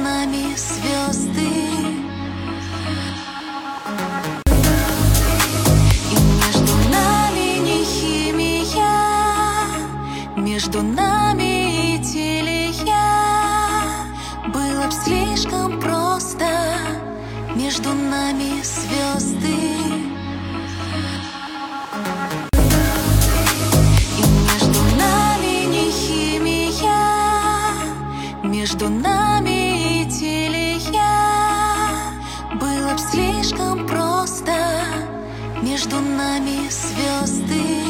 нами звезды. И между нами не химия, между нами идиллия. Было б слишком просто, между нами звезды. Между нами идиллия. Было б слишком просто, между нами звезды.